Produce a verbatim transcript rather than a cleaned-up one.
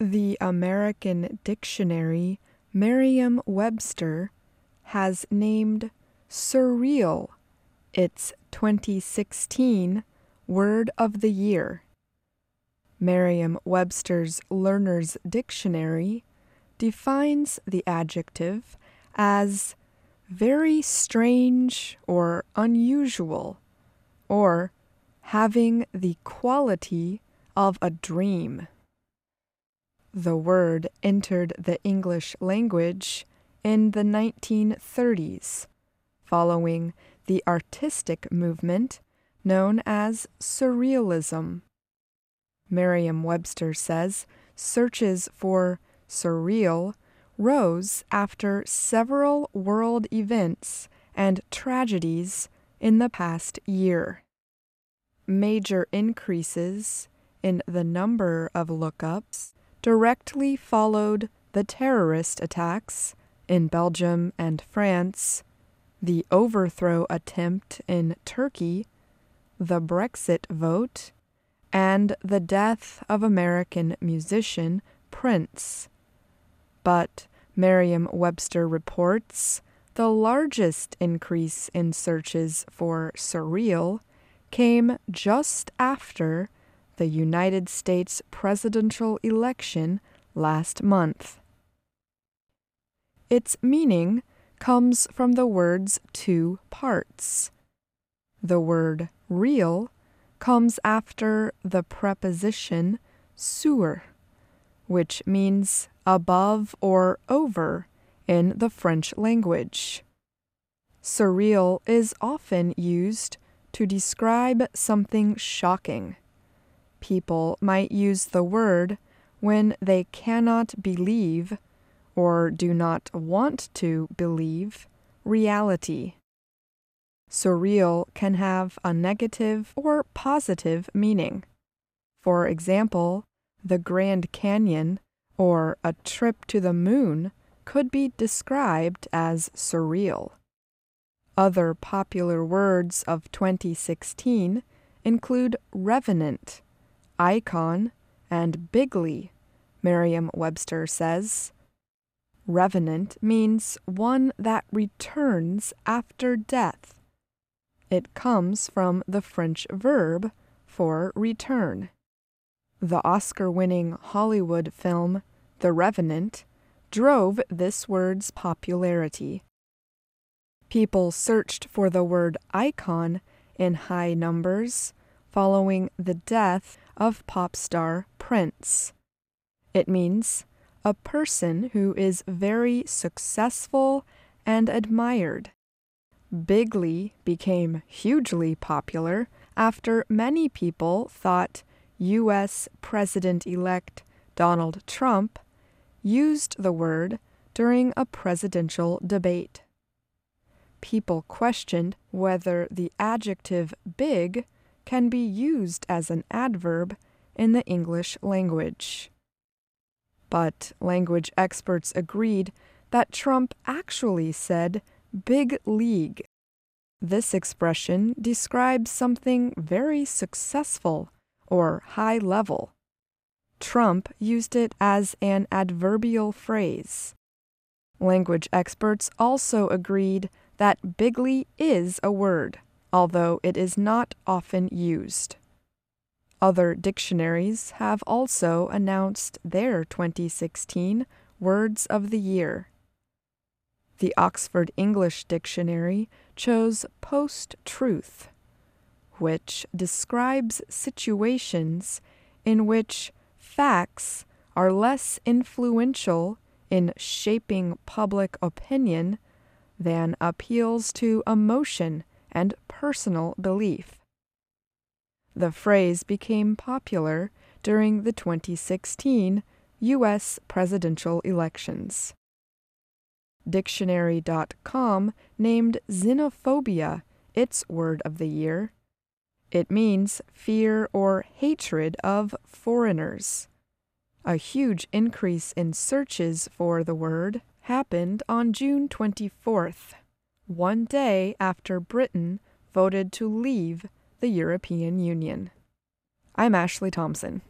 The American Dictionary, Merriam-Webster, has named surreal its twenty sixteen Word of the Year. Merriam-Webster's Learner's Dictionary defines the adjective as very strange or unusual, or having the quality of a dream. The word entered the English language in the nineteen thirties, following the artistic movement known as Surrealism. Merriam-Webster says searches for surreal rose after several world events and tragedies in the past year. Major increases in the number of lookups directly followed the terrorist attacks in Belgium and France, the overthrow attempt in Turkey, the Brexit vote, and the death of American musician Prince. But Merriam-Webster reports the largest increase in searches for surreal came just after the United States presidential election last month. Its meaning comes from the word's two parts. The word real comes after the preposition sur, which means above or over in the French language. Surreal is often used to describe something shocking. People might use the word when they cannot believe or do not want to believe reality. Surreal can have a negative or positive meaning. For example, the Grand Canyon or a trip to the moon could be described as surreal. Other popular words of twenty sixteen include revenant, icon, and bigly, Merriam-Webster says. Revenant means one that returns after death. It comes from the French verb for return. The Oscar-winning Hollywood film The Revenant drove this word's popularity. People searched for the word icon in high numbers following the death of pop star Prince. It means a person who is very successful and admired. Bigly became hugely popular after many people thought U S President-elect Donald Trump used the word during a presidential debate. People questioned whether the adjective big can be used as an adverb in the English language. But language experts agreed that Trump actually said big league. This expression describes something very successful or high level. Trump used it as an adverbial phrase. Language experts also agreed that bigly is a word, although it is not often used. Other dictionaries have also announced their twenty sixteen Words of the Year. The Oxford English Dictionary chose post-truth, which describes situations in which facts are less influential in shaping public opinion than appeals to emotion and personal belief. The phrase became popular during the twenty sixteen U S presidential elections. Dictionary dot com named xenophobia its word of the year. It means fear or hatred of foreigners. A huge increase in searches for the word happened on June twenty-fourth, one day after Britain voted to leave the European Union. I'm Ashley Thompson.